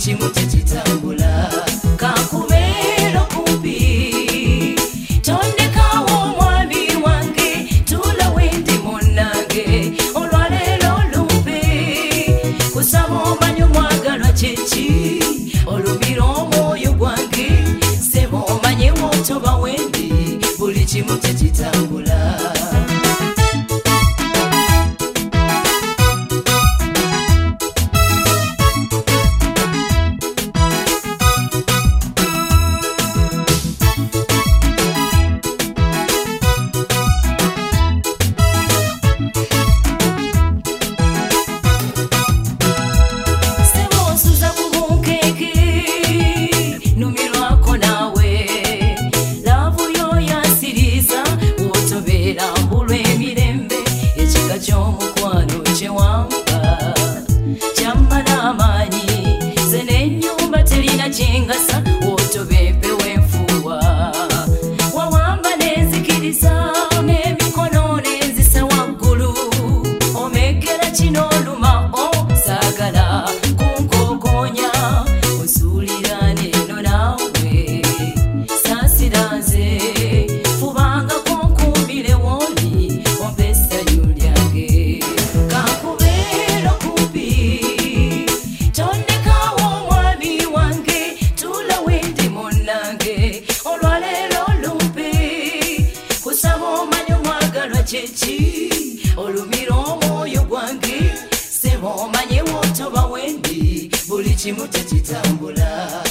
kimu tekitambula kakubeera kumpi tondekawo omwami wange tula wendi munnange olwaleero lumpe kusaba omanyi omwagalwa kyeki olumira omwoyo gwange seba omanyi wotoba wendi buli kimu tekitambula ky'omukwano kyewampa kyamala amaanyi ze n'ennyumba terina kyengasa wotobepe wenfuwa wawamba nenzikiriza n'emikono nenzisa waggulu omegera kino oluma saagala kunkokonya osuulira neno naawe saasira nze fubanga konkumbire woli ompesa kyeki olumira omwoyo gwange seba omanye wotoba wendi buli kimu tekitambula